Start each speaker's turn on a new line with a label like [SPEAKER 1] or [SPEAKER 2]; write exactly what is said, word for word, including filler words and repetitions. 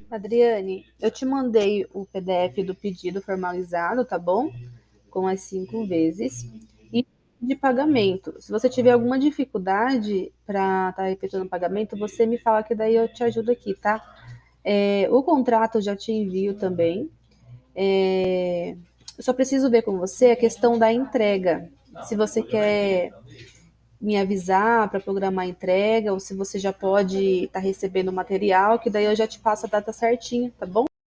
[SPEAKER 1] Adriane, eu te mandei o P D F do pedido formalizado, tá bom? Com as cinco vezes. E de pagamento. Se você tiver alguma dificuldade para estar efetuando o pagamento, você me fala que daí eu te ajudo aqui, tá? É, o contrato eu já te envio também. É, eu só preciso ver com você a questão da entrega. Se você quer me avisar para programar a entrega, ou se você já pode estar recebendo o material, que daí eu já te passo a data certinha, tá bom?